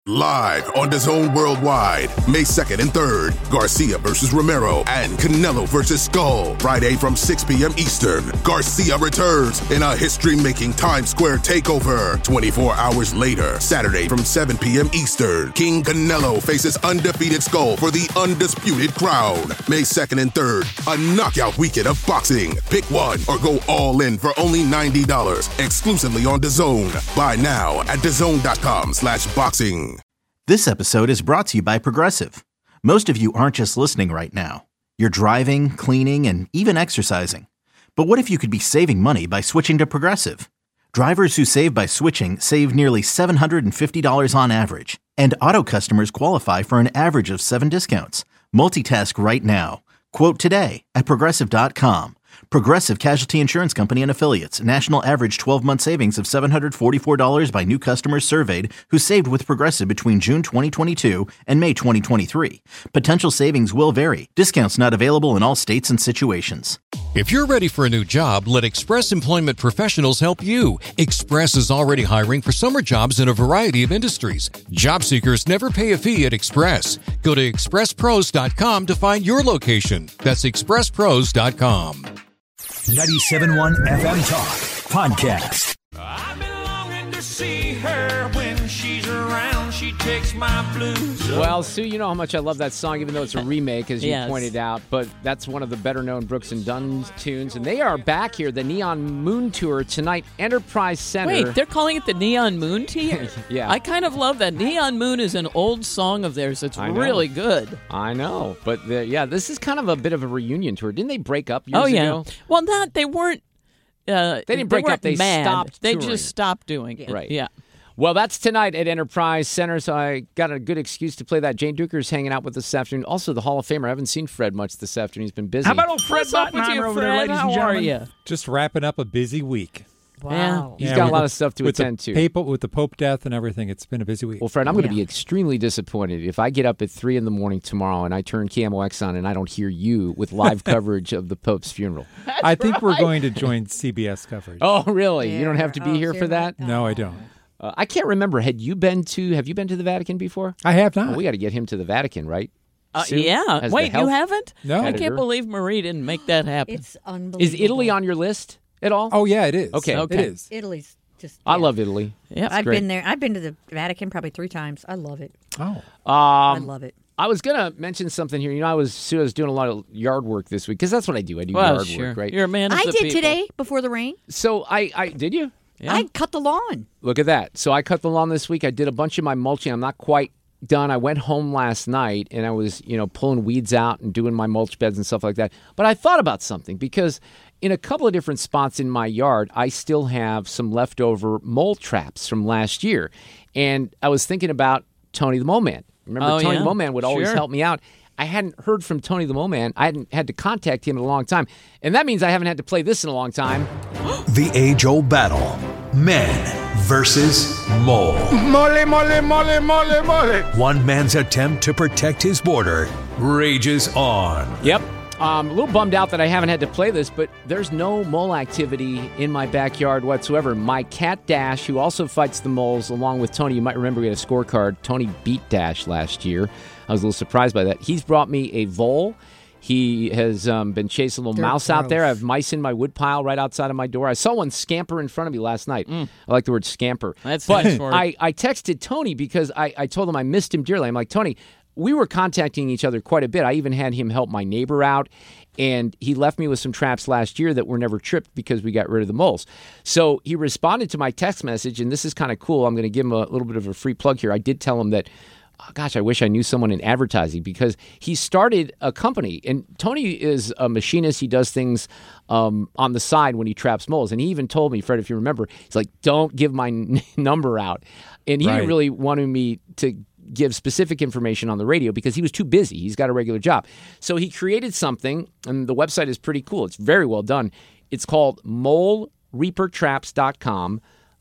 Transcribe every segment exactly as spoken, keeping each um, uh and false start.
Live on DAZN Worldwide, May second and third, Garcia versus Romero and Canelo versus Skull. Friday from six p.m. Eastern, Garcia returns in a history-making Times Square takeover. twenty-four hours later, Saturday from seven p.m. Eastern, King Canelo faces undefeated Skull for the undisputed crown. May second and third, a knockout weekend of boxing. Pick one or go all in for only ninety dollars, exclusively on DAZN. Buy now at DAZN.com slash boxing. This episode is brought to you by Progressive. Most of you aren't just listening right now. You're driving, cleaning, and even exercising. But what if you could be saving money by switching to Progressive? Drivers who save by switching save nearly seven hundred fifty dollars on average. And auto customers qualify for an average of seven discounts. Multitask right now. Quote today at Progressive dot com. Progressive Casualty Insurance Company and Affiliates. National average twelve-month savings of seven hundred forty-four dollars by new customers surveyed who saved with Progressive between June twenty twenty-two and May twenty twenty-three. Potential savings will vary. Discounts not available in all states and situations. If you're ready for a new job, let Express Employment Professionals help you. Express is already hiring for summer jobs in a variety of industries. Job seekers never pay a fee at Express. Go to express pros dot com to find your location. That's express pros dot com. ninety-seven point one F M Talk Podcast. I've been longing to see her when she's around. She takes my blues. Well, Sue, you know how much I love that song, even though it's a remake, as you Yes. pointed out. But that's one of the better-known Brooks and Dunn tunes. And they are back here, the Neon Moon Tour, tonight, Enterprise Center. Wait, they're calling it the Neon Moon Tour? Yeah. I kind of love that. Neon Moon is an old song of theirs. It's I know. really good. I know. But, the, yeah, this is kind of a bit of a reunion tour. Didn't they break up years oh, yeah. ago? Well, not, they weren't. Uh, They didn't break weren't up, they mad. stopped They touring. just stopped doing it. Right. Yeah. Well, that's tonight at Enterprise Center, so I got a good excuse to play that. Jane Duker's hanging out with us this afternoon. Also, the Hall of Famer. I haven't seen Fred much this afternoon. He's been busy. How about old Fred What's up with Bottenheimer you, over there, Fred? ladies How and are gentlemen? you? Just wrapping up a busy week. Wow. He's Yeah, got a with lot the- of stuff to with attend the to. Papal, with the Pope death and everything, it's been a busy week. Well, Fred, I'm going to Yeah. be extremely disappointed if I get up at three in the morning tomorrow and I turn K M O X on and I don't hear you with live coverage of the Pope's funeral. I think we're going to join C B S coverage. Oh, really? You don't have to be Oh, here so for you're that? not- No, I don't. Uh, I can't remember. Had you been to? Have you been to the Vatican before? I have Oh, not. we got to get him to the Vatican, right? Uh, Sue, yeah. as the Wait, you health haven't? No. I editor. can't believe Marie didn't make that happen. It's unbelievable. Is Italy on your list at all? Oh, yeah, it is. Okay. It Okay. is. Italy's just. I yeah. love Italy. Yeah. I've great. been there. I've been to the Vatican probably three times. I love it. Oh. I Um, love it. I was gonna mention something here. You know, I was Sue, I was doing a lot of yard work this week because that's what I do. I do Well, yard sure. work, right? You're a man of I the did people. today before the rain. So I, I did you? Yeah. I cut the lawn. Look at that. So I cut the lawn this week. I did a bunch of my mulching. I'm not quite done. I went home last night and I was, you know, pulling weeds out and doing my mulch beds and stuff like that. But I thought about something because in a couple of different spots in my yard, I still have some leftover mole traps from last year. And I was thinking about Tony the Mole Man. Remember, Oh, Tony yeah. the Mole Man would always Sure. help me out. I hadn't heard from Tony the Mole Man. I hadn't had to contact him in a long time. And that means I haven't had to play this in a long time. The age-old battle. Man versus mole. Mole, mole, mole, mole, mole. One man's attempt to protect his border rages on. Yep. Um, a little bummed out that I haven't had to play this, but there's no mole activity in my backyard whatsoever. My cat Dash, who also fights the moles, along with Tony, you might remember we had a scorecard. Tony beat Dash last year. I was a little surprised by that. He's brought me a vole. He has um, been chasing a little They're mouse out there. I gross. have mice in my wood pile right outside of my door. I saw one scamper in front of me last night. I like the word scamper. That's but nice word. I, I texted Tony because I, I told him I missed him dearly. I'm like, Tony, we were contacting each other quite a bit. I even had him help my neighbor out, and he left me with some traps last year that were never tripped because we got rid of the moles. So he responded to my text message, and this is kind of cool. I'm going to give him a little bit of a free plug here. I did tell him that, oh, gosh, I wish I knew someone in advertising because he started a company, and Tony is a machinist. He does things um, on the side when he traps moles, and he even told me, Fred, if you remember, he's like, don't give my n- number out. And he Right. didn't really wanted me to give specific information on the radio because he was too busy. He's got a regular job. So he created something, and the website is pretty cool. It's very well done. It's called mole reaper traps dot com,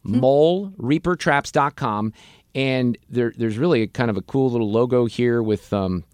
mole reaper traps dot com, and there, there's really a kind of a cool little logo here with um,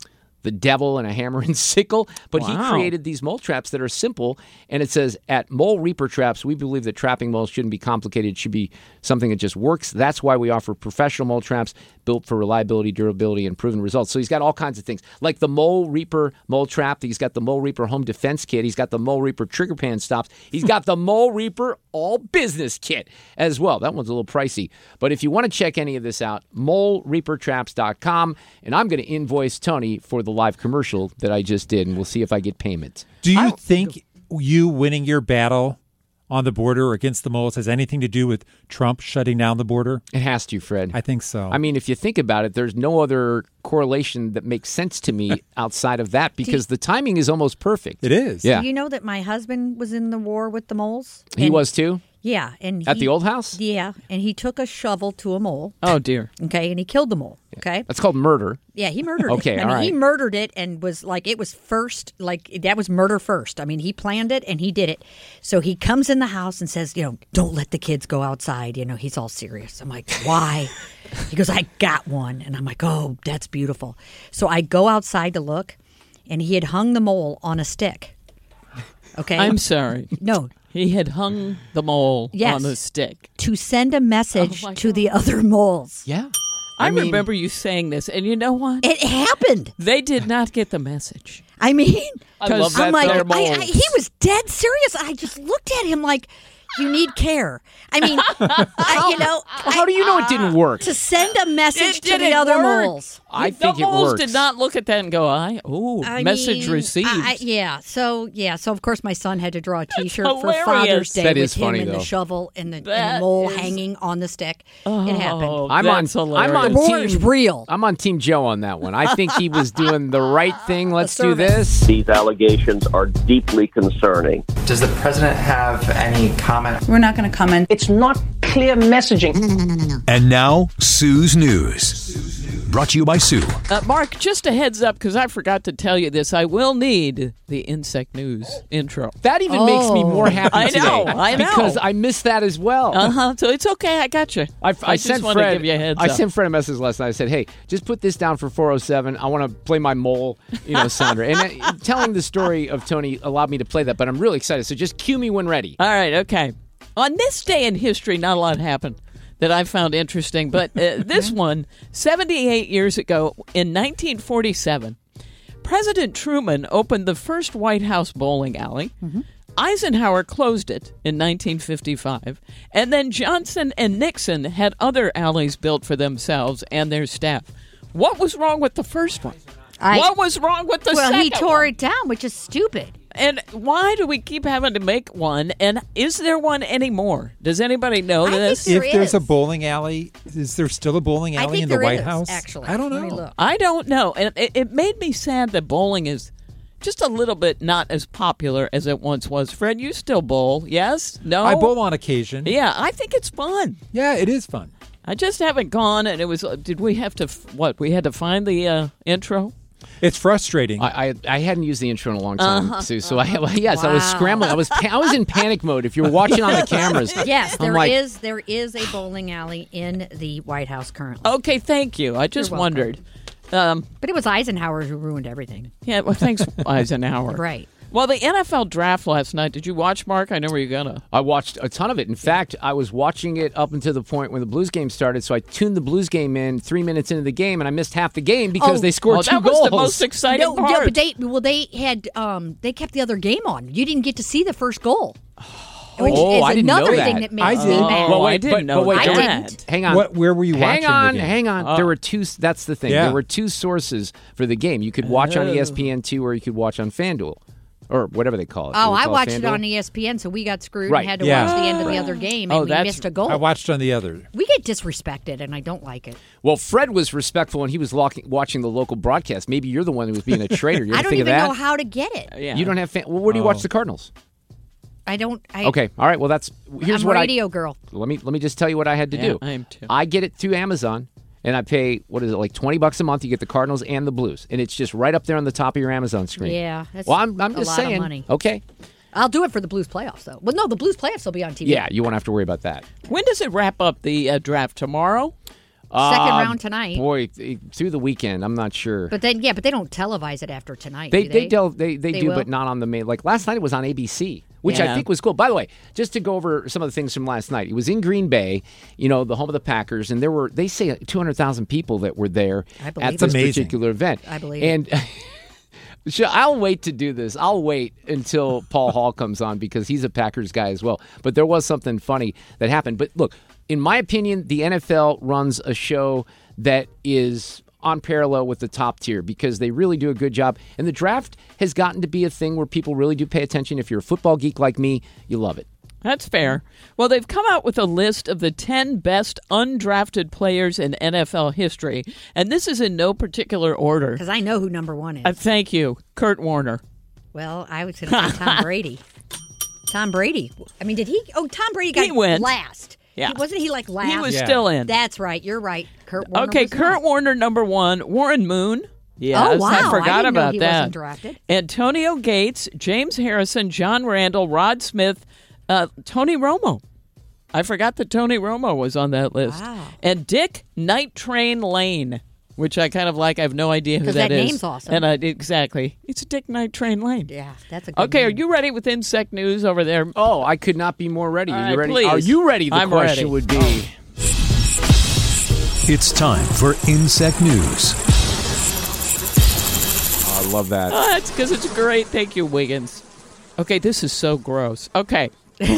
the devil and a hammer and sickle, but Wow. he created these mole traps that are simple. And it says, at Mole Reaper Traps, we believe that trapping moles shouldn't be complicated. It should be something that just works. That's why we offer professional mole traps built for reliability, durability, and proven results. So he's got all kinds of things, like the Mole Reaper mole trap. He's got the Mole Reaper home defense kit. He's got the Mole Reaper trigger pan stops. He's got the Mole Reaper all business kit as well. That one's a little pricey. But if you want to check any of this out, mole reaper traps dot com. And I'm going to invoice Tony for the live commercial that I just did, and we'll see if I get payment. Do you think you winning your battle on the border against the moles has anything to do with Trump shutting down the border? It has to, Fred. I think so. I mean, if you think about it, there's no other correlation that makes sense to me outside of that, because the timing is almost perfect. It is. Yeah. Do you know that my husband was in the war with the moles? He And- was too? Yeah. and At he- the old house? Yeah, and he took a shovel to a mole. Oh, dear. Okay, and he killed the mole. Okay. That's called murder. Yeah, he murdered Okay, it. I all mean, right. he murdered it and was like, it was first, like, that was murder first. I mean, he planned it and he did it. So he comes in the house and says, you know, don't let the kids go outside. You know, he's all serious. I'm like, why? He goes, I got one. And I'm like, oh, that's beautiful. So I go outside to look, and he had hung the mole on a stick. Okay. I'm sorry. No. He had hung the mole Yes. on a stick. To send a message Oh, my to the other moles. Yeah. I, I mean- remember you saying this, and you know what? It happened. They did not get the message. I mean, I love that I'm like, they're I, I, moles. he was dead serious. I just looked at him like, you need care. I mean, I, you know, Well, how do you know it didn't work? to send a message It to the didn't other work. moles. I the think it moles works. did not look at that and go, "I oh, I message mean, received." I, I- yeah. So yeah. So of course my son had to draw a T-shirt for hilarious. Father's Day That with is him funny, and though. the shovel and the, and That the mole is- hanging on the stick. Oh, It happened. I'm on. that's hilarious. I'm on The war team. is real. I'm on Team Joe on that one. I think he was doing the right thing. Let's do service. this. These allegations are deeply concerning. Does the president have any comment? We're not going to comment. It's not clear messaging. No, no, no, no, no. And now, Sue's News. Brought to you by Sue. Uh, Mark, just a heads up, because I forgot to tell you this. I will need the Insect News intro. That even makes me more happy I today. know, I know. Because I missed that as well. Uh huh. So it's okay. I got you. I, I, I just sent wanted Fred. to give you a heads I up. sent Fred a message last night. I said, "Hey, just put this down for four oh seven. I want to play my mole, you know, sounder." And uh, telling the story of Tony allowed me to play that, but I'm really excited. So just cue me when ready. All right. Okay. On this day in history, not a lot happened that I found interesting, but uh, this one, seventy-eight years ago in nineteen forty-seven, President Truman opened the first White House bowling alley. Mm-hmm. Eisenhower closed it in nineteen fifty-five, and then Johnson and Nixon had other alleys built for themselves and their staff. What was wrong with the first one? I- what was wrong with the well, second he tore one? it down, which is stupid. And why do we keep having to make one? And is there one anymore? Does anybody know I think this? there if there's a is. bowling alley, is there still a bowling I alley think in the there White is, House? actually. I don't Let me know. look. I don't know. And it, it made me sad that bowling is just a little bit not as popular as it once was. Fred, you still bowl, yes? No? I bowl on occasion. Yeah, I think it's fun. Yeah, it is fun. I just haven't gone, and it was, uh, did we have to, f- what, we had to find the uh, intro? It's frustrating. I, I I hadn't used the intro in a long time, Uh-huh. Sue. So I yes, I was Wow. scrambling. I was pa- I was in panic mode. If you're watching on the cameras, Yes, I'm there like, is. There is a bowling alley in the White House currently. Okay, thank you. I just You're welcome. wondered. Um, But it was Eisenhower who ruined everything. yeah, well, thanks, Eisenhower. Right. Well, the N F L draft last night, did you watch, Mark? I know where you're going to. I watched a ton of it. In fact, I was watching it up until the point when the Blues game started. So I tuned the Blues game in three minutes into the game, and I missed half the game because Oh. they scored Oh, two that was goals. the most exciting No, part. no, but they well they had um they kept the other game on. You didn't get to see the first goal. Which Oh, is I didn't know another that. thing that makes I me did. mad. Oh, Well, wait, I didn't but- know but wait, I there were- didn't. Hang on. What? Where were you Hang watching on, the game? hang on. Oh. There were two. That's the thing. Yeah. There were two sources for the game. You could watch on E S P N two, or you could watch on FanDuel, or whatever they call it. Do Oh, they I call watched FanDuel? it on E S P N, so we got screwed Right. and had to Yeah. watch the end of the Right. other game, Oh, and we that's- missed a goal. I watched on the other. We get disrespected, and I don't like it. Well, Fred was respectful when he was locking, watching the local broadcast. Maybe you're the one who was being a traitor. You ever I don't think even of that? know how to get it. Yeah. You don't have fan. Well, where do you watch Oh. the Cardinals? I don't. I, Okay, all right. Well, that's here's I'm what a I radio girl. let me let me just tell you what I had to Yeah, do. I am too. I get it through Amazon, and I pay what is it like twenty bucks a month? You get the Cardinals and the Blues, and it's just right up there on the top of your Amazon screen. Yeah, that's Well, I'm I'm a just lot saying. of money. Okay. I'll do it for the Blues playoffs, though. Well, no, the Blues playoffs will be on T V. Yeah, you won't have to worry about that. When does it wrap up the uh, draft? Tomorrow? Second Uh, round tonight. Boy, th- through the weekend, I'm not sure. But then, yeah, but they don't televise it after tonight. They do they they del- they, they, They do, will? but not on the main. Like last night, it was on A B C, which Yeah. I think was cool. By the way, just to go over some of the things from last night, it was in Green Bay, you know, the home of the Packers, and there were they say two hundred thousand people that were there I believe at it. this Amazing. particular event. I believe and. So I'll wait to do this. I'll wait until Paul Hall comes on because he's a Packers guy as well. But there was something funny that happened. But look, in my opinion, the N F L runs a show that is on parallel with the top tier because they really do a good job. And the draft has gotten to be a thing where people really do pay attention. If you're a football geek like me, you love it. That's fair. Well, they've come out with a list of the ten best undrafted players in N F L history, and this is in no particular order. Because I know who number one is. Uh, thank you, Kurt Warner. Well, I was going to say Tom Brady. Tom Brady. I mean, did he? Oh, Tom Brady got He went. last. Yeah. He, wasn't he like last? He was Yeah. still in. That's right. You're right. Kurt Warner. Okay, was Kurt not. Warner, number one. Warren Moon. Yes, Oh, wow. I forgot I didn't know about he that. wasn't drafted. Antonio Gates, James Harrison, John Randall, Rod Smith, uh, Tony Romo. I forgot that Tony Romo was on that list. Wow. And Dick Night Train Lane, which I kind of like. I have no idea who 'Cause that that is. name's awesome. And I, exactly. It's Dick Night Train Lane. Yeah, that's a good Okay, name. are you ready with insect news over there? Oh, I could not be more ready. All Are right, you ready? please. Are you ready? The I'm question ready. would be. It's time for Insect News. Oh, I love that. Oh, that's because it's great. Thank you, Wiggins. Okay, this is so gross. Okay.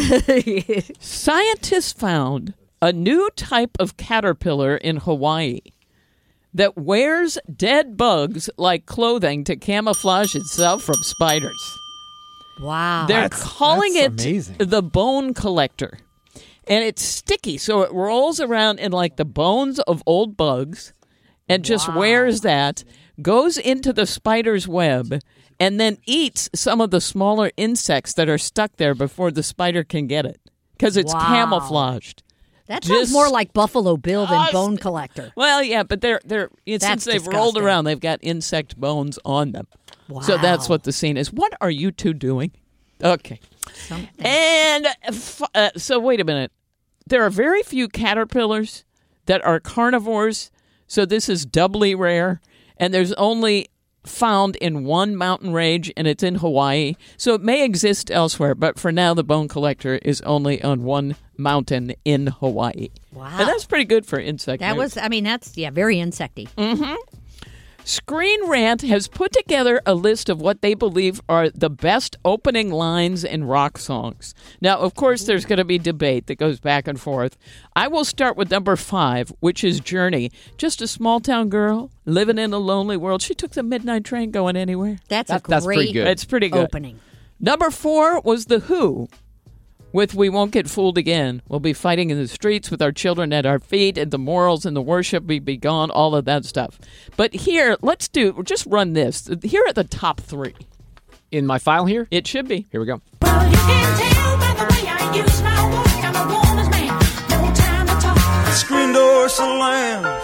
Scientists found a new type of caterpillar in Hawaii that wears dead bugs like clothing to camouflage itself from spiders. Wow. They're That's- calling that's it amazing. the bone collector. And it's sticky, so it rolls around in like the bones of old bugs and just wears that, goes into the spider's web, and then eats some of the smaller insects that are stuck there before the spider can get it because it's Wow. camouflaged. That sounds Just- more like Buffalo Bill than Us- Bone Collector. Well, yeah, but they're they're since That's they've rolled disgusting. around, they've got insect bones on them. So that's Wow. what the scene is. What are you two doing? Okay. Something. And f- uh, so, wait a minute. There are very few caterpillars that are carnivores, so this is doubly rare. And there's only found in one mountain range, and it's in Hawaii. So it may exist elsewhere, but for now, the bone collector is only on one mountain in Hawaii. Wow. And that's pretty good for insect That news. was, I mean, that's, yeah, very insecty. Mm-hmm. Screen Rant has put together a list of what they believe are the best opening lines in rock songs. Now, of course, there's going to be debate that goes back and forth. I will start with number five, which is Journey. Just a small town girl living in a lonely world. She took the midnight train going anywhere. That's That- a that's pretty great good. It's pretty good. opening. Number four was The Who with We Won't Get Fooled Again. We'll be fighting in the streets with our children at our feet, and the morals and the worship will be gone, all of that stuff. But here, let's do, just run this. Here are the top three. In my file here? It should be. Here we go. Well, you can tell by the way I use my walk. I'm a woman's man. No time to talk. Screen door slams,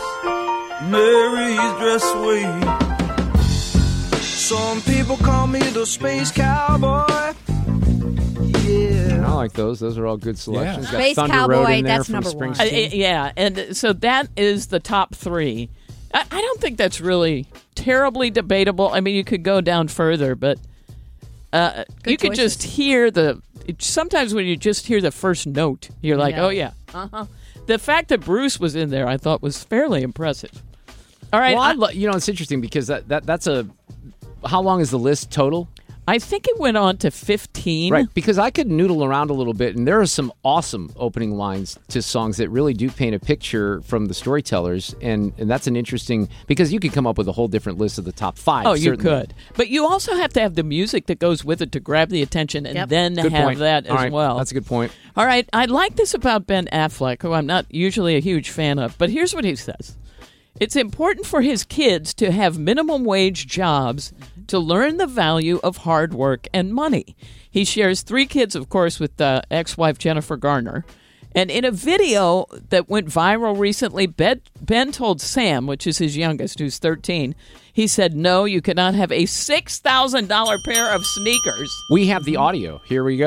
Mary's dress away. Some people call me the space cowboy. Yeah. I like those. Those are all good selections. Yeah. Got Space Thunder Cowboy, Road in there that's from number one. Uh, Springsteen. uh, yeah, and so that is the top three. I, I don't think that's really terribly debatable. I mean, you could go down further, but uh, you could choices. just hear the. It, sometimes when you just hear the first note, you're like, Yeah. "Oh yeah." Uh-huh. The fact that Bruce was in there, I thought, was fairly impressive. All right, Well, I I, lo- you know, it's interesting because that, that that's a. How long is the list total? I think it went on to fifteen. Right, because I could noodle around a little bit, and there are some awesome opening lines to songs that really do paint a picture from the storytellers, and, and that's an interesting, because you could come up with a whole different list of the top five. Oh, you certainly. could. But you also have to have the music that goes with it to grab the attention and Yep. then Good have point. that All as right, well. That's a good point. All right, I like this about Ben Affleck, who I'm not usually a huge fan of, but here's what he says. It's important for his kids to have minimum wage jobs to learn the value of hard work and money. He shares three kids, of course, with uh, ex-wife Jennifer Garner. And in a video that went viral recently, Ben, Ben told Sam, which is his youngest, who's thirteen, he said, no, you cannot have a six thousand dollars pair of sneakers. We have the audio. Here we go.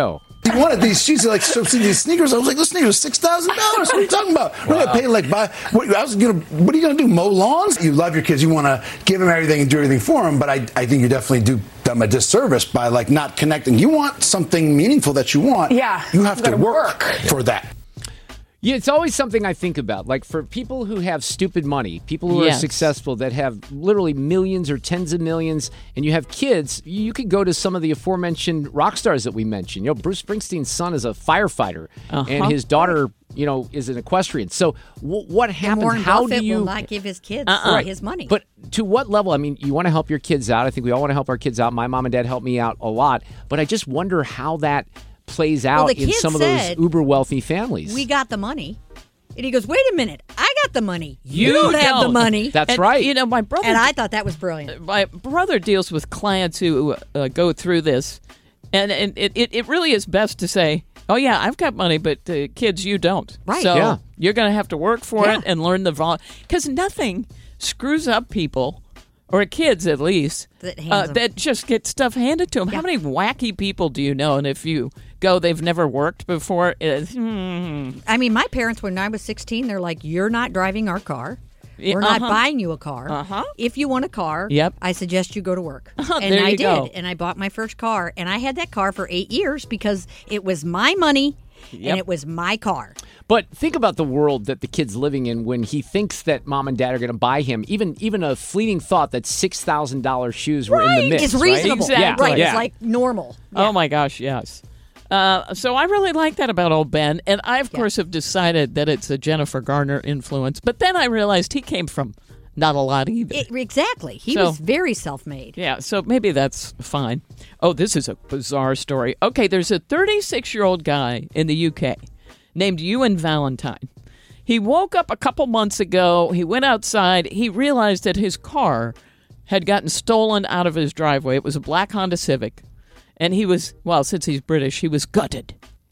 He wanted these shoes. Like, so see these sneakers. I was like, those sneakers are six thousand dollars. What are you talking about? Wow. We're gonna pay like buy. What, I was gonna. What are you gonna do? Mow lawns? You love your kids. You want to give them everything and do everything for them. But I, I think you definitely do them a disservice by like not connecting. You want something meaningful that you want. Yeah, you have to work, work for that. Yeah, it's always something I think about. Like for people who have stupid money, people who Yes. are successful that have literally millions or tens of millions, and you have kids, you could go to some of the aforementioned rock stars that we mentioned. You know, Bruce Springsteen's son is a firefighter, Uh-huh. and his daughter, you know, is an equestrian. So w- what happens? Warren How Buffett do you will not give his kids Uh-uh. Right. his money. But to what level? I mean, you want to help your kids out. I think we all want to help our kids out. My mom and dad helped me out a lot. But I just wonder how that plays out Well, the in kid some of said, those uber wealthy families. we got the money. And he goes, wait a minute, I got the money. You, You don't have the don't. money. That's And, right. You know, my brother. And I thought that was brilliant. my brother deals with clients who uh, go through this, and, and it, it, it really is best to say, oh, yeah, I've got money, but uh, kids, you don't. Right. So Yeah. you're going to have to work for Yeah. it and learn the vol. Because nothing screws up people, or kids at least, That hands uh, them. that just get stuff handed to them. How many wacky people do you know? And if you go, they've never worked before. It's, hmm. I mean, my parents, when I was sixteen, they're like, you're not driving our car. Yeah, We're not uh-huh. buying you a car. Uh-huh. If you want a car, Yep. I suggest you go to work. Uh-huh, and there I you did. go. And I bought my first car. And I had that car for eight years because it was my money Yep. and it was my car. But think about the world that the kid's living in when he thinks that mom and dad are going to buy him. Even even a fleeting thought that six thousand dollars shoes were in the mix. It's right? reasonable. Exactly. Right. Yeah. It's like normal. Oh my gosh, yes. Uh, so I really like that about old Ben, and I of course have decided that it's a Jennifer Garner influence. But then I realized he came from not a lot either. It, exactly. He So- was very self-made. Yeah, so maybe that's fine. Oh, this is a bizarre story. Okay, there's a thirty-six-year-old guy in the U K named Ewan Valentine. He woke up a couple months ago. He went outside. He realized that his car had gotten stolen out of his driveway. It was a black Honda Civic. And he was, well, since he's British, he was gutted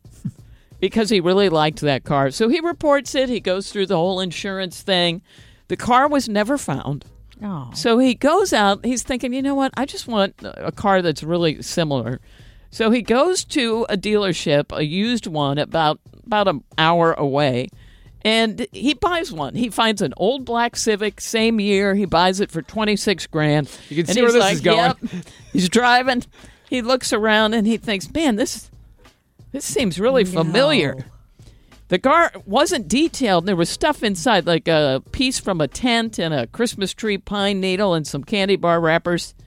because he really liked that car. So he reports it. He goes through the whole insurance thing. The car was never found. Oh. So he goes out. He's thinking, you know what? I just want a car that's really similar. So he goes to a dealership, a used one, about about an hour away, and he buys one. He finds an old black Civic, same year. He buys it for twenty-six grand. You can And see where he's this like, is going. Yep. He's driving. He looks around and he thinks, man, this this seems really familiar. The car wasn't detailed. There was stuff inside, like a piece from a tent and a Christmas tree pine needle and some candy bar wrappers.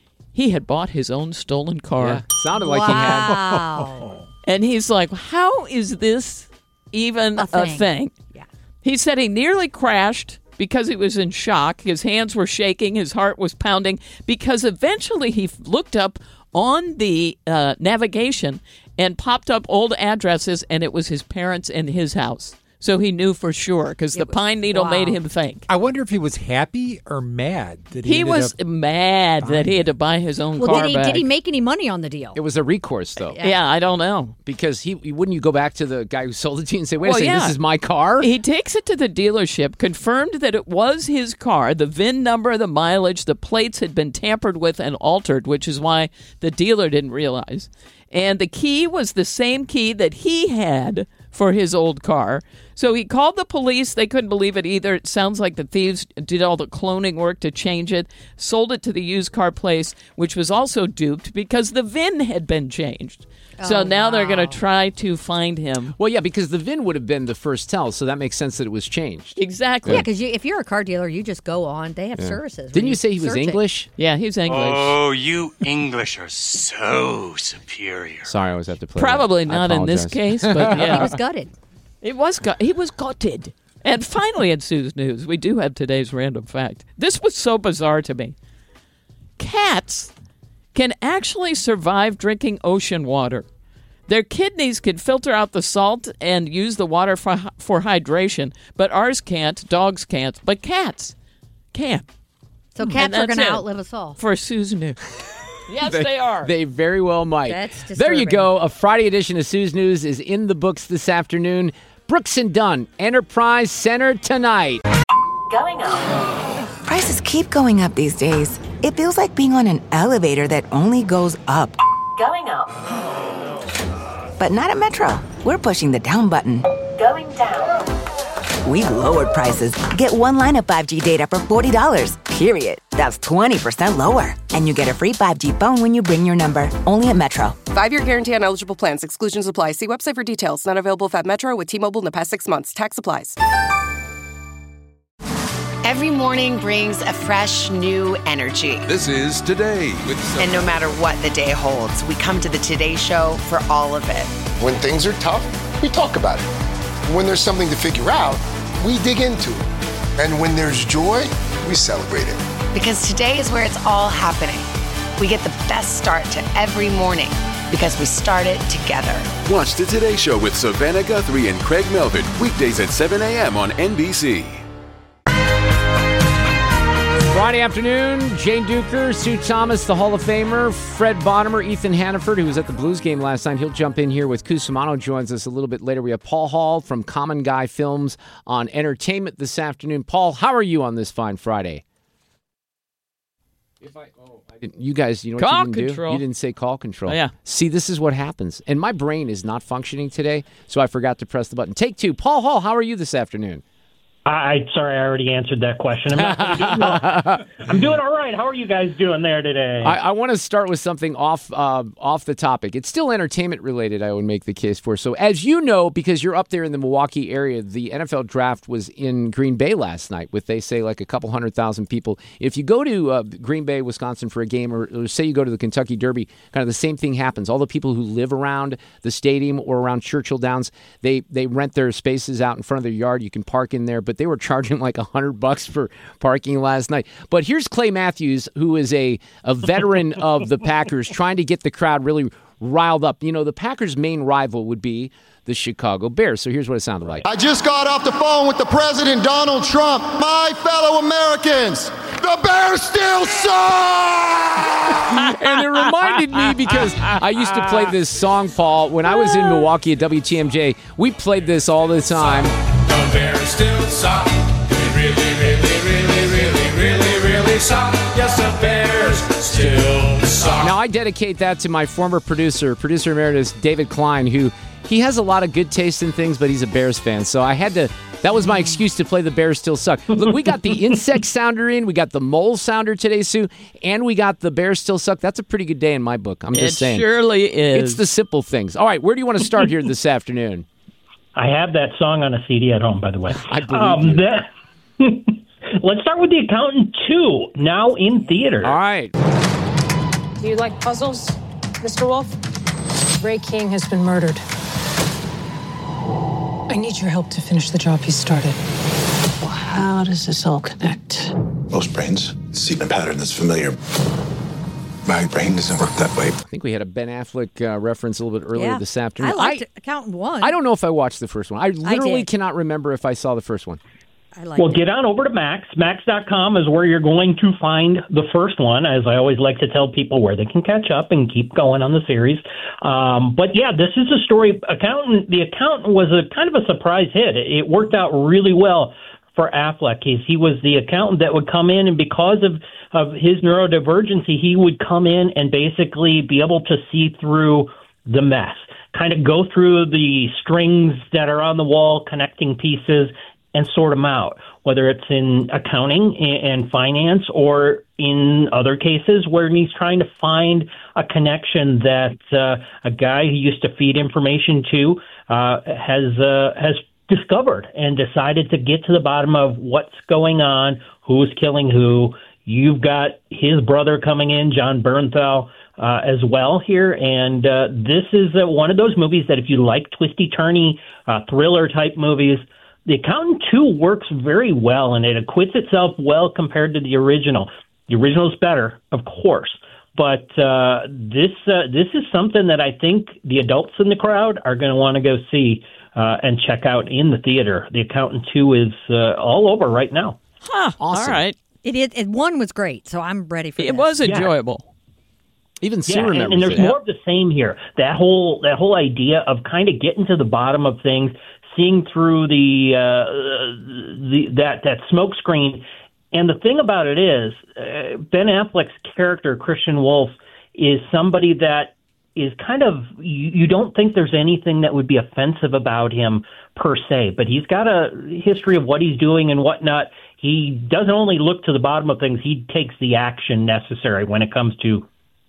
He had bought his own stolen car. Yeah, sounded like he had. Wow. And he's like, how is this even A a thing. thing? Yeah. He said he nearly crashed because he was in shock. His hands were shaking. His heart was pounding because eventually he looked up on the uh, navigation and popped up old addresses, and it was his parents and his house. So he knew for sure because the pine needle wow. made him think. I wonder if he was happy or mad that he, He ended was up mad that he had to buy his own Well, car did he, back. did he make any money on the deal? It was a recourse, though. Yeah, I don't know. Because he wouldn't you go back to the guy who sold it to you and say, wait Well, a second, yeah. this is my car? He takes it to the dealership, confirmed that it was his car. The V I N number, the mileage, the plates had been tampered with and altered, which is why the dealer didn't realize. And the key was the same key that he had for his old car. So he called the police. They couldn't believe it either. It sounds like the thieves did all the cloning work to change it, sold it to the used car place, which was also duped because the V I N had been changed. So Oh, now they're wow. going to try to find him. Well, yeah, because the V I N would have been the first tell, so that makes sense that it was changed. Exactly. Yeah, because you, if you're a car dealer, you just go on. They have services. Didn't when you say he was search it. English? Yeah, he's English. Oh, you English are so superior. Sorry, I always have to play Probably that. I not in this apologize. case, but yeah. He was gutted. It was gut- he was gutted. And finally in Sue's News, we do have today's random fact. This was so bizarre to me. Cats can actually survive drinking ocean water. Their kidneys can filter out the salt and use the water for, for hydration, but ours can't, dogs can't, but cats can. So And cats are that's going to it outlive us all. For Sue's News. Yes, they, are. They very well might. That's there you disturbing. go. A Friday edition of Sue's News is in the books this afternoon. Brooks and Dunn, Enterprise Center tonight. Going up. Prices keep going up these days. It feels like being on an elevator that only goes up. Going up. But not at Metro. We're pushing the down button. Going down. We've lowered prices. Get one line of five G data for forty dollars, period. That's twenty percent lower. And you get a free five G phone when you bring your number. Only at Metro. Five-year guarantee on eligible plans. Exclusions apply. See website for details. Not available at Metro with T-Mobile in the past six months. Tax applies. Every morning brings a fresh, new energy. This is Today with Sophie. And no matter what the day holds, we come to the Today Show for all of it. When things are tough, we talk about it. When there's something to figure out, we dig into it. And when there's joy, we celebrate it. Because today is where it's all happening. We get the best start to every morning because we start it together. Watch the Today Show with Savannah Guthrie and Craig Melvin, weekdays at seven a.m. on N B C. Friday afternoon, Jane Duker, Sue Thomas, the Hall of Famer, Fred Bonnemer, Ethan Hannaford, who was at the Blues game last night. He'll jump in here with Cusimano, joins us a little bit later. We have Paul Hall from Common Guy Films on entertainment this afternoon. Paul, how are you on this fine Friday? If I, oh, I didn't, you guys, you know call what you didn't control. do? You didn't say call control. Oh, yeah. See, this is what happens. And my brain is not functioning today, so I forgot to press the button. Take two. Paul Hall, how are you this afternoon? I sorry, I already answered that question. I'm, not doing well. I'm doing all right. How are you guys doing there today? I, I want to start with something off uh, off the topic. It's still entertainment related, I would make the case for. So as you know, because you're up there in the Milwaukee area, the N F L draft was in Green Bay last night with, they say, like a couple hundred thousand people. If you go to uh, Green Bay, Wisconsin for a game, or, or say you go to the Kentucky Derby, kind of the same thing happens. All the people who live around the stadium or around Churchill Downs, they, they rent their spaces out in front of their yard. You can park in there, but they were charging like a hundred bucks for parking last night. But here's Clay Matthews, who is a, a veteran of the Packers, trying to get the crowd really riled up. You know, the Packers' main rival would be the Chicago Bears. So here's what it sounded like. I just got off the phone with the President, Donald Trump. My fellow Americans, the Bears still suck! And it reminded me, because I used to play this song, Paul, when I was in Milwaukee at W T M J. We played this all the time. The Bears still suck. They really, really, really, really, really, really suck. Yes, the Bears still suck. Now, I dedicate that to my former producer, producer emeritus, David Klein, who he has a lot of good taste in things, but he's a Bears fan. So I had to, that was my excuse to play the Bears still suck. Look, we got the insect sounder in, we got the mole sounder today, Sue, and we got the Bears still suck. That's a pretty good day in my book. I'm just it saying. It surely is. It's the simple things. All right, where do you want to start here this afternoon? I have that song on a C D at home, by the way. I believe um, you. That, let's start with The Accountant two, now in theaters. All right. Do you like puzzles, Mister Wolf? Ray King has been murdered. I need your help to finish the job he started. Well, how does this all connect? Most brains see a pattern that's familiar. My brain doesn't work that way. I think we had a Ben Affleck uh, reference a little bit earlier Yeah. this afternoon. I liked Accountant one. I don't know if I watched the first one. I literally did. cannot remember if I saw the first one. I liked Well, it. get on over to Max. Max dot com is where you're going to find the first one, as I always like to tell people where they can catch up and keep going on the series. Um, but yeah, this is a story. Accountant. The Accountant was a kind of a surprise hit. It, it worked out really well for Affleck. He's, he was the accountant that would come in, and because of, of his neurodivergency, he would come in and basically be able to see through the mess, kind of go through the strings that are on the wall, connecting pieces, and sort them out, whether it's in accounting and finance or in other cases where he's trying to find a connection that uh, a guy who used to feed information to uh, has uh, has discovered and decided to get to the bottom of what's going on, who's killing who. You've got his brother coming in, John Bernthal, uh, as well here. And uh, this is uh, one of those movies that if you like twisty-turny uh, thriller-type movies, The Accountant two works very well, and it acquits itself well compared to the original. The original is better, of course, but uh, this uh, this is something that I think the adults in the crowd are going to want to go see uh, and check out in the theater. The Accountant two is uh, all over right now. Huh, Awesome. All right. It, it, it one was great, so I'm ready for It this. was enjoyable. Even Sue Yeah, and, remembers and there's it. more of the same here. That whole that whole idea of kind of getting to the bottom of things, seeing through the uh, the that that smoke screen. And the thing about it is, uh, Ben Affleck's character, Christian Wolf, is somebody that is kind of, you, you don't think there's anything that would be offensive about him per se, but he's got a history of what he's doing and whatnot. He doesn't only look to the bottom of things, he takes the action necessary when it comes to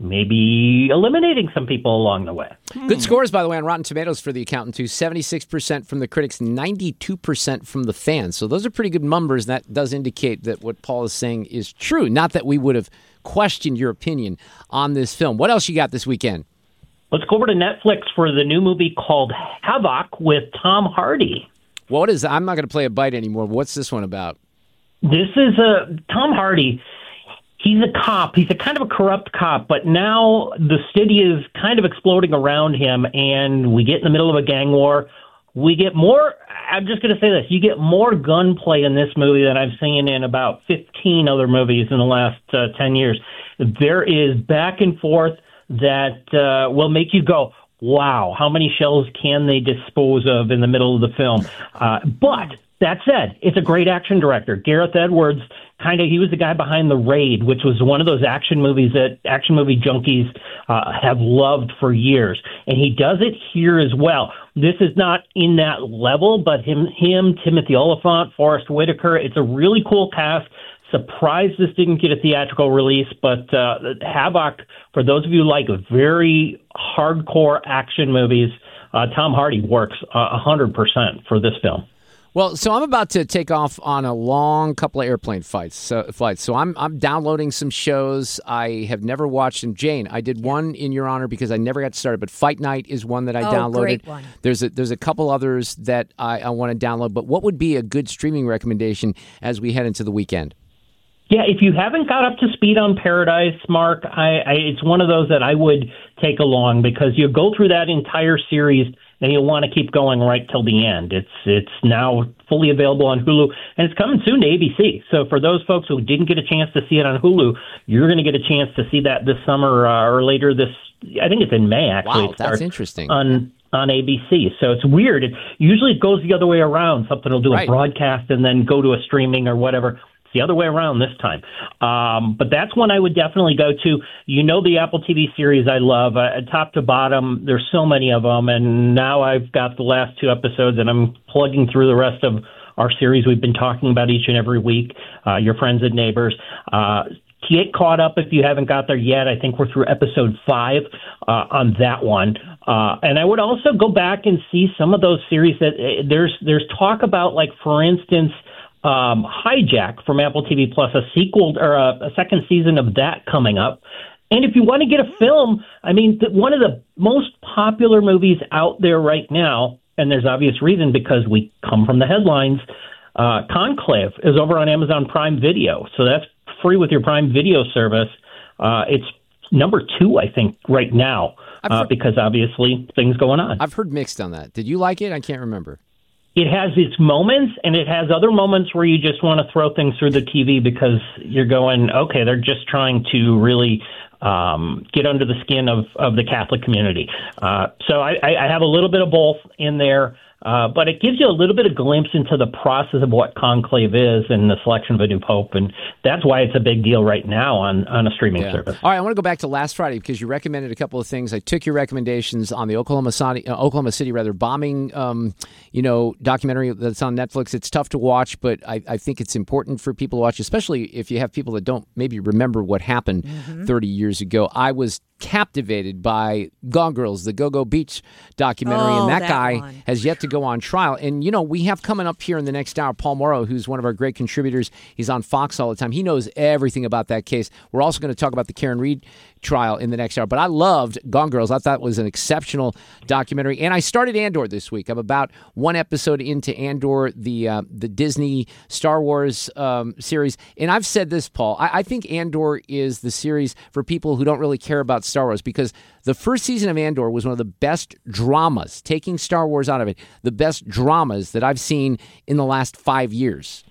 maybe eliminating some people along the way. Good scores, by the way, on Rotten Tomatoes for The Accountant, too. seventy-six percent from the critics, ninety-two percent from the fans. So those are pretty good numbers. That does indicate that what Paul is saying is true. Not that we would have questioned your opinion on this film. What else you got this weekend? Let's go over to Netflix for the new movie called Havoc with Tom Hardy. What is, I'm not going to play a bite anymore. What's this one about? This is a Tom Hardy. He's a cop. He's a kind of a corrupt cop, but now the city is kind of exploding around him, and we get in the middle of a gang war. We get more, I'm just going to say this, you get more gunplay in this movie than I've seen in about fifteen other movies in the last uh, ten years. There is back and forth that uh, will make you go, wow, how many shells can they dispose of in the middle of the film? Uh, but that said, it's a great action director. Gareth Edwards, kind of, he was the guy behind The Raid, which was one of those action movies that action movie junkies uh, have loved for years. And he does it here as well. This is not in that level, but him, him, Timothy Olyphant, Forrest Whitaker, it's a really cool cast. Surprised this didn't get a theatrical release, but uh, Havoc, for those of you who like very hardcore action movies, uh, Tom Hardy works uh, one hundred percent for this film. Well, so I'm about to take off on a long couple of airplane fights. So, flights. So I'm I'm downloading some shows I have never watched. And Jane, I did one in your honor because I never got started. But Fight Night is one that I oh, downloaded. Great one. There's a there's a couple others that I, I want to download. But what would be a good streaming recommendation as we head into the weekend? Yeah, if you haven't got up to speed on Paradise, Mark, I, I, it's one of those that I would take along because you go through that entire series and you'll want to keep going right till the end. It's it's now fully available on Hulu, and it's coming soon to A B C. So for those folks who didn't get a chance to see it on Hulu, you're going to get a chance to see that this summer uh, or later this, I think it's in May, actually. Wow, that's interesting. On, on A B C. So it's weird. It, usually it goes the other way around. Something will do Right. a broadcast and then go to a streaming or whatever. The other way around this time. Um, but that's one I would definitely go to. You know the Apple T V series I love. Uh, top to bottom, there's so many of them. And now I've got the last two episodes, and I'm plugging through the rest of our series we've been talking about each and every week, uh, Your Friends and Neighbors. Uh, get caught up if you haven't got there yet. I think we're through episode five uh, on that one. Uh, and I would also go back and see some of those series that uh, there's there's talk about, like, for instance, Um, Hijack from Apple T V Plus, a sequel or a, a second season of that coming up. And if you want to get a film, I mean, th- one of the most popular movies out there right now, and there's obvious reason because we come from the headlines, uh, Conclave is over on Amazon Prime Video. So that's free with your Prime Video service. Uh, it's number two, I think, right now, uh, because obviously things going on. I've heard mixed on that. Did you like it? I can't remember. It has its moments, and it has other moments where you just want to throw things through the T V because you're going, okay, they're just trying to really um, get under the skin of, of the Catholic community. Uh, so I, I have a little bit of both in there, uh, but it gives you a little bit of glimpse into the process of what Conclave is and the selection of a new pope, and that's why it's a big deal right now on, on a streaming Yeah. service. All right, I want to go back to last Friday because you recommended a couple of things. I took your recommendations on the Oklahoma City, uh, Oklahoma City rather bombing, um, you know, documentary that's on Netflix. It's tough to watch, but I, I think it's important for people to watch, especially if you have people that don't maybe remember what happened Mm-hmm. thirty years ago. I was captivated by Gone Girls, the Go-Go Beach documentary, Oh, and that, that guy one. has yet to go on trial. And, you know, we have coming up here in the next hour, Paul Morrow, who's one of our great contributors. He's on Fox all the time. He knows everything about that case. We're also going to talk about the Karen Reed trial in the next hour. But I loved Gone Girls. I thought it was an exceptional documentary. And I started Andor this week. I'm about one episode into Andor, the uh, the Disney Star Wars um, series. And I've said this, Paul. I, I think Andor is the series for people who don't really care about Star Wars because the first season of Andor was one of the best dramas, taking Star Wars out of it, the best dramas that I've seen in the last five years.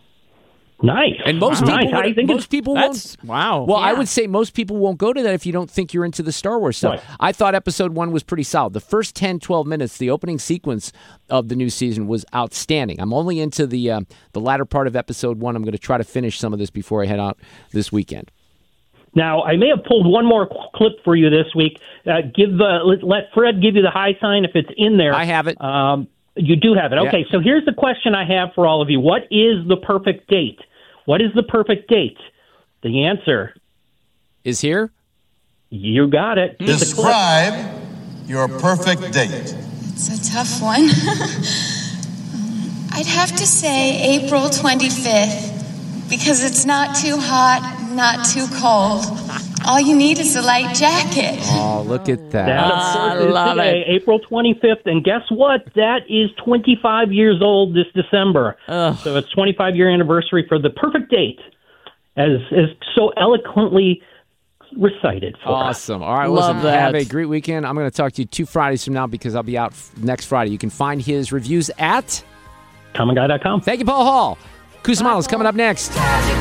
Nice. And most Wow. people, Nice. I would, think most it's- people That's won't. wow. Well, I Yeah. would say most people won't go to that if you don't think you're into the Star Wars stuff. Right. I thought episode one was pretty solid. The first ten, twelve minutes, the opening sequence of the new season was outstanding. I'm only into the uh, the latter part of episode one. I'm going to try to finish some of this before I head out this weekend. Now, I may have pulled one more clip for you this week. Uh, give the let, let Fred give you the high sign if it's in there. I have it. Um, you do have it. Okay, Yeah. so here's the question I have for all of you. What is the perfect date? What is the perfect date? The answer is here. You got it. Here's the clip. Describe your perfect date. It's a tough one. I'd have to say April twenty-fifth because it's not too hot, not too cold. All you need is a light jacket. Oh, look at that. That, of course, is love today, April twenty-fifth. And guess what? That is twenty-five years old this December. So it's twenty-five year anniversary for the perfect date, as is so eloquently recited for us. Awesome. All right, Love listen, that. have a great weekend. I'm going to talk to you two Fridays from now because I'll be out f- next Friday. You can find his reviews at common guy dot com. Thank you, Paul Hall. Cusimano's coming up next.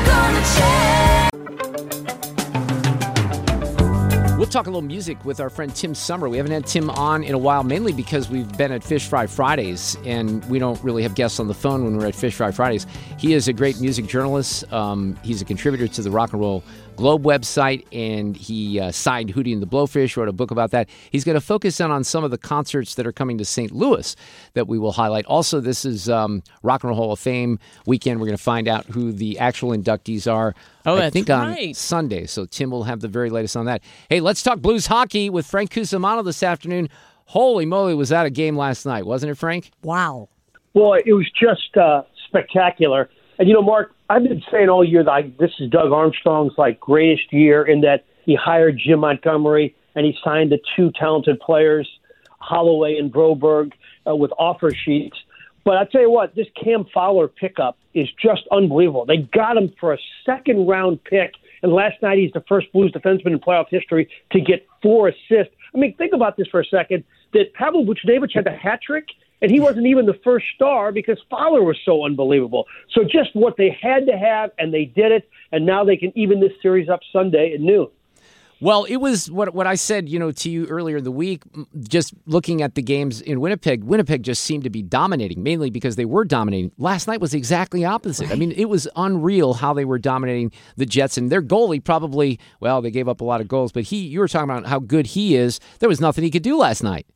We'll talk a little music with our friend Tim Summer. We haven't had Tim on in a while, mainly because we've been at Fish Fry Fridays, and we don't really have guests on the phone when we're at Fish Fry Fridays. He is a great music journalist. Um, he's a contributor to the Rock and Roll Globe website, and he uh, signed Hootie and the Blowfish, wrote a book about that. He's going to focus in on some of the concerts that are coming to Saint Louis that we will highlight. Also, this is um, Rock and Roll Hall of Fame weekend. We're going to find out who the actual inductees are. Oh, I that's think on right. Sunday. So Tim will have the very latest on that. Hey, let's talk Blues hockey with Frank Cusimano this afternoon. Holy moly, was that a game last night, wasn't it, Frank? Wow. Boy, it was just uh, spectacular. And, you know, Mark, I've been saying all year that I, this is Doug Armstrong's, like, greatest year in that he hired Jim Montgomery and he signed the two talented players, Holloway and Broberg, uh, with offer sheets. But I tell you what, this Cam Fowler pickup is just unbelievable. They got him for a second-round pick, and last night he's the first Blues defenseman in playoff history to get four assists. I mean, think about this for a second, that Pavel Buchnevich had the hat trick, and he wasn't even the first star because Fowler was so unbelievable. So just what they had to have, and they did it, and now they can even this series up Sunday at noon. Well, it was what what I said, you know, to you earlier in the week, just looking at the games in Winnipeg. Winnipeg just seemed to be dominating, mainly because they were dominating. Last night was exactly opposite. I mean, it was unreal how they were dominating the Jets, and their goalie probably, well, they gave up a lot of goals, but he, you were talking about how good he is. There was nothing he could do last night.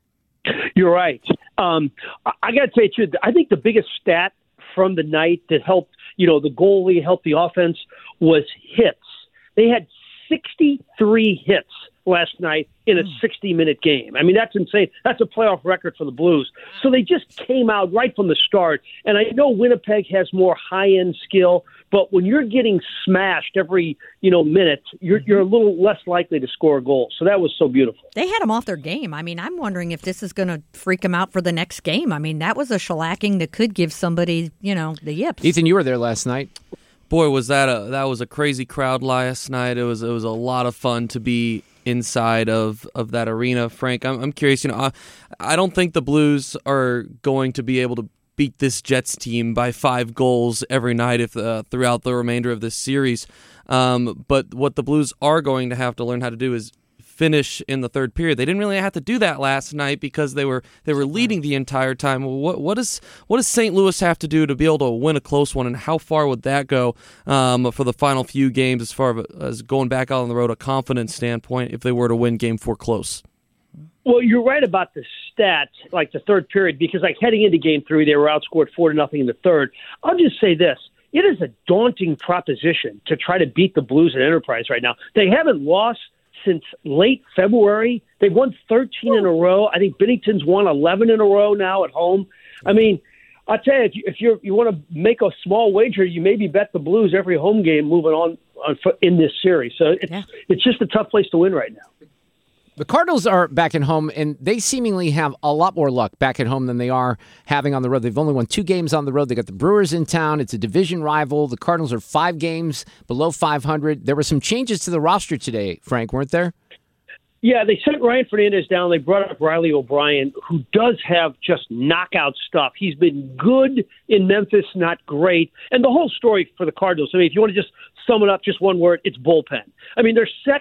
You're right. Um, I, I got to say, too, I think the biggest stat from the night that helped, you know, the goalie, helped the offense was hits. They had sixty-three hits last night in a sixty-minute game. I mean, that's insane. That's a playoff record for the Blues. So they just came out right from the start. And I know Winnipeg has more high-end skill, but when you're getting smashed every, you know, minute, you're you're a little less likely to score a goal. So that was so beautiful. They had them off their game. I mean, I'm wondering if this is going to freak them out for the next game. I mean, that was a shellacking that could give somebody, you know, the yips. Ethan, you were there last night. Boy, was that a that was a crazy crowd last night. It was it was a lot of fun to be inside of, of that arena. Frank, I'm I'm curious. You know, I, I don't think the Blues are going to be able to beat this Jets team by five goals every night if uh, throughout the remainder of this series. Um, but what the Blues are going to have to learn how to do is finish in the third period. They didn't really have to do that last night because they were they were leading the entire time. What what does what does Saint Louis have to do to be able to win a close one, and how far would that go um, for the final few games as far as going back out on the road, a confidence standpoint, if they were to win Game Four close? Well, you're right about the stat, like the third period, because like heading into Game Three, they were outscored four to nothing in the third. I'll just say this. It is a daunting proposition to try to beat the Blues at Enterprise right now. They haven't lost since late February. They've won thirteen in a row. I think Bennington's won eleven in a row now at home. I mean, I'll tell you, if you, if you're, you want to make a small wager, you maybe bet the Blues every home game moving on, on in this series. So it's, yeah. it's just a tough place to win right now. The Cardinals are back at home, and they seemingly have a lot more luck back at home than they are having on the road. They've only won two games on the road. They got the Brewers in town. It's a division rival. The Cardinals are five games below five hundred. There were some changes to the roster today, Frank, weren't there? Yeah, they sent Ryan Fernandez down. They brought up Riley O'Brien, who does have just knockout stuff. He's been good in Memphis, not great. And the whole story for the Cardinals, I mean, if you want to just sum it up, just one word, it's bullpen. I mean, they're second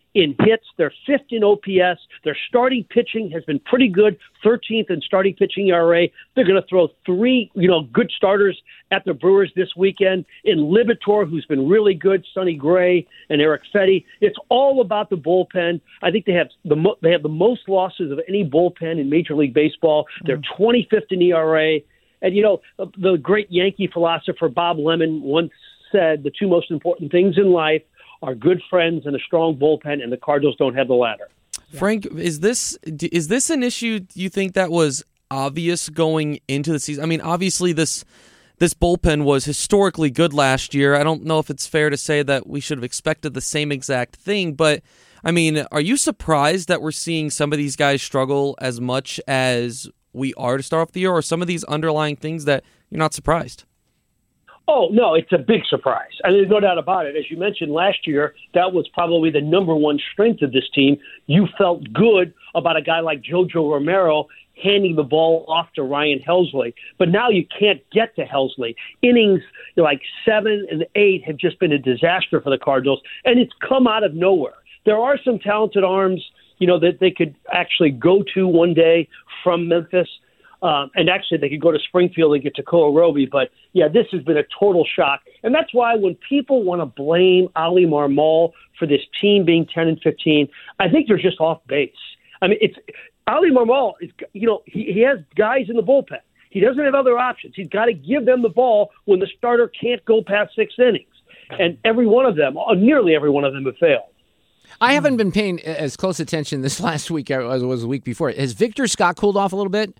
in hits. They're fifth in O P S. Their starting pitching has been pretty good, thirteenth in starting pitching E R A. They're going to throw three, you know, good starters at the Brewers this weekend in Libator, who's been really good, Sonny Gray and Eric Fetty. It's all about the bullpen. I think they have the mo- they have the most losses of any bullpen in Major League Baseball. They're twenty-fifth in E R A. And, you know, the great Yankee philosopher Bob Lemon once said the two most important things in life are good friends and a strong bullpen, and the Cardinals don't have the latter. Frank, is this is this an issue you think that was obvious going into the season? I mean, obviously this this bullpen was historically good last year. I don't know if it's fair to say that we should have expected the same exact thing, but I mean, are you surprised that we're seeing some of these guys struggle as much as we are to start off the year, or some of these underlying things that you're not surprised? Oh, no, it's a big surprise. And there's no doubt about it. As you mentioned last year, that was probably the number one strength of this team. You felt good about a guy like Jojo Romero handing the ball off to Ryan Helsley. But now you can't get to Helsley. Innings like seven and eight have just been a disaster for the Cardinals, and it's come out of nowhere. There are some talented arms, you know, that they could actually go to one day from Memphis. Um, and actually, they could go to Springfield and get to Roby. But, yeah, this has been a total shock. And that's why when people want to blame Ali Marmol for this team being ten and fifteen, I think they're just off base. I mean, it's Ali Marmol, is, you know, he, he has guys in the bullpen. He doesn't have other options. He's got to give them the ball when the starter can't go past six innings. And every one of them, nearly every one of them have failed. I haven't been paying as close attention this last week as it was the week before. Has Victor Scott cooled off a little bit?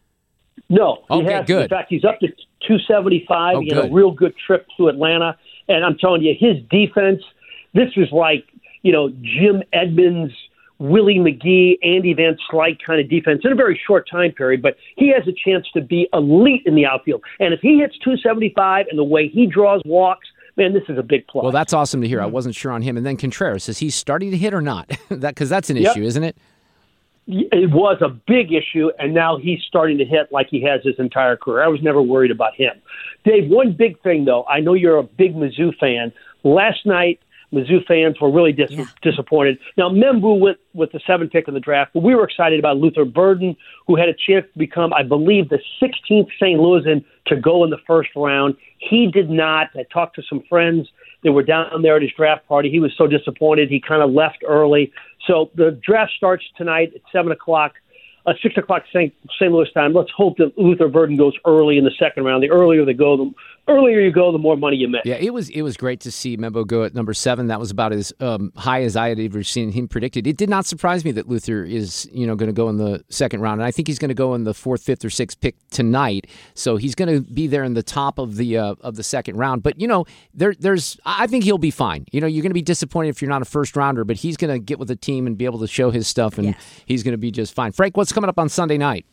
No. He okay, has. good. In fact, he's up to two seventy-five. Oh, he had good. a real good trip to Atlanta. And I'm telling you, his defense, this is like, you know, Jim Edmonds, Willie McGee, Andy Van Slyke kind of defense in a very short time period. But he has a chance to be elite in the outfield. And if he hits two seventy-five and the way he draws walks, man, this is a big plus. Well, that's awesome to hear. I wasn't sure on him. And then Contreras, is he starting to hit or not? that Because that's an Yep. issue, isn't it? It was a big issue, and now he's starting to hit like he has his entire career. I was never worried about him. Dave, one big thing, though, I know you're a big Mizzou fan. Last night, Mizzou fans were really dis- yeah. disappointed. Now, Membu went with the seventh pick in the draft, but we were excited about Luther Burden, who had a chance to become, I believe, the sixteenth Saint Louisan to go in the first round. He did not. I talked to some friends that were down there at his draft party. He was so disappointed. He kind of left early. So the draft starts tonight at seven o'clock, uh, six o'clock Saint Louis time. Let's hope that Luther Burden goes early in the second round. The earlier they go, the earlier you go, the more money you make. Yeah, it was it was great to see Membo go at number seven. That was about as um, high as I had ever seen him predicted. It did not surprise me that Luther is, you know, going to go in the second round, and I think he's going to go in the fourth, fifth, or sixth pick tonight. So he's going to be there in the top of the uh, of the second round. But you know, there there's I think he'll be fine. You know, you're going to be disappointed if you're not a first rounder, but he's going to get with the team and be able to show his stuff, and yes. he's going to be just fine. Frank, what's coming up on Sunday night?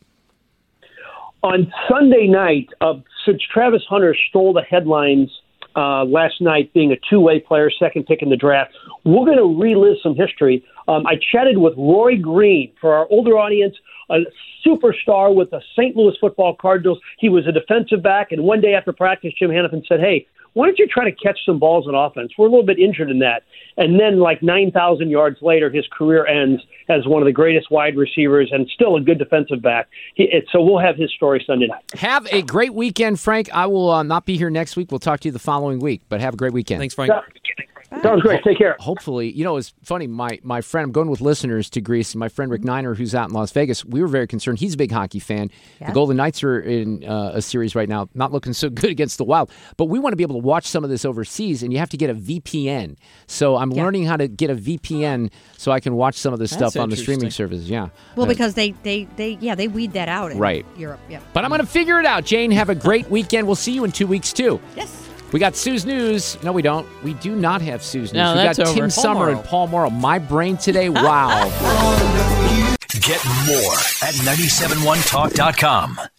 On Sunday night, uh, since Travis Hunter stole the headlines uh, last night, being a two-way player, second pick in the draft, we're going to relive some history. Um, I chatted with Roy Green, for our older audience, a superstar with the Saint Louis Football Cardinals. He was a defensive back, and one day after practice, Jim Hannafin said, hey, why don't you try to catch some balls on offense? We're a little bit injured in that. And then like nine thousand yards later, his career ends as one of the greatest wide receivers and still a good defensive back. He, it, so we'll have his story Sunday night. Have a great weekend, Frank. I will uh, not be here next week. We'll talk to you the following week, but have a great weekend. Thanks, Frank. Yeah. Sounds great. Take care. Hopefully, you know, it's funny. My my friend, I'm going with listeners to Greece. My friend Rick Niner, who's out in Las Vegas, we were very concerned. He's a big hockey fan. Yeah. The Golden Knights are in uh, a series right now, not looking so good against the Wild. But we want to be able to watch some of this overseas, and you have to get a V P N. So I'm yeah. learning how to get a V P N so I can watch some of this That's stuff on the streaming services. Yeah. Well, uh, because they, they, they yeah they weed that out in right. Europe. Yeah. But I'm going to figure it out. Jane, have a great weekend. We'll see you in two weeks too. Yes. We got Sue's News. No, we don't. We do not have Sue's News. No, we that's got over. Tim Paul Summer Morrow. and Paul Morrow. My brain today, wow. Get more at nine seven one talk dot com.